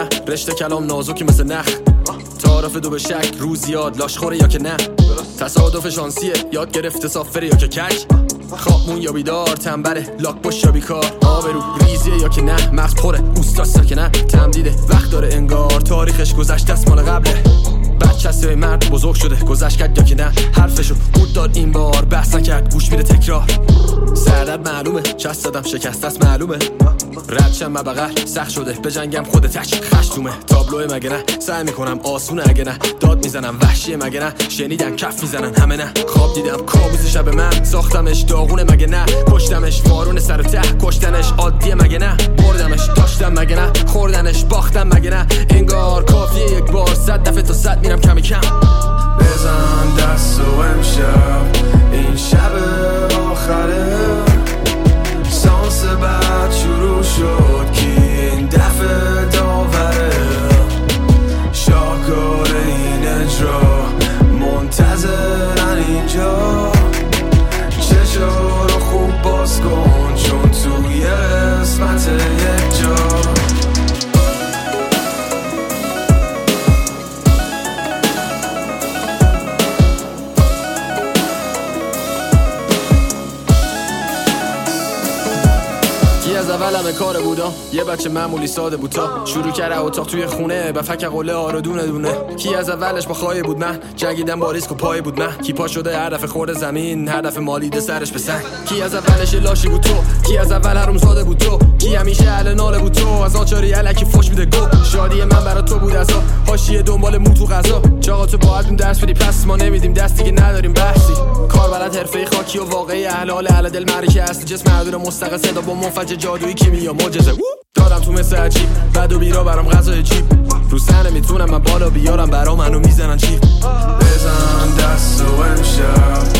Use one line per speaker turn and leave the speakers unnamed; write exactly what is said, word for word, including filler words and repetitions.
نه رشته کلام نازکی مثل نخ تعارف دو به شک روز یاد لاش خوره یا که نه تصادف شانسیه یاد گرفته سافره یا که کج خوابمون یا بیدار تنبره لاک باش یا بیکار آبرو ریزیه یا که نه مغز پره اوستاستا که نه تمدیده وقت داره انگار تاریخش گذشته است مال قبله بچه هسته مرد بزرگ شده گذشت کرد یا که نه حرفشو بود داد این بار بحث نکرد گوش میده تکرار سردرد معلومه چست دادم شکست است معلومه ردشم مبقر سخت شده به جنگم خود تک خشتومه تابلوه مگه نه سعی میکنم آسونه اگه نه داد میزنم وحشیه مگه نه شنیدم کف میزنن همه نه خواب دیدم کابوس شب من ساختمش داغونه مگه نه کشتمش وارون سر ته کشتنش عادیه مگه نه بردمش داشتم مگه نه خوردنش باختم مگه نه انگار کافیه یک بار صد دفعه تا صد میرم کمی کم
بزن دست و امشب این شب آخره سانس بعد شروع شد کی این دفعه داوره شاهکار این اجرا منتظرن اینجا چشا رو خوب باز کن چون توی قسمت یک جا
از اول همه کار بودم یه بچه معمولی ساده بود تا شروع کرده اتاق توی خونه به فک قله آرو دونه دونه کی از اولش با خواهی بود من جنگیدم با ریسک و پای بود من کی پا شده هر دفعه خورده زمین هر دفعه مالیده سرش به سنگ کی از اولش لاشی بود تو کی از اول حروم زاده بود تو کی همیشه اهل ناله بود تو از آچاری الکی فوش میده گو شادی من برا تو بود ازا حاشیه دنبال مو تو غذا چاقا تو باید بیم درس بدی پس ما نمیدیم دستی که نداریم بحثی کار بلد حرفه خاکی و واقعی اهل حال اهل دل معرکه اصل جسم معدود مستقل صدا با منفجر جادویی کیمیا معجزه دارم تو مثل عجیب بد و بیرا برام غذای چیپ رو سر نمیتونم من بالا بیارم برا منو میزنن چیپ
بزن دست و امشب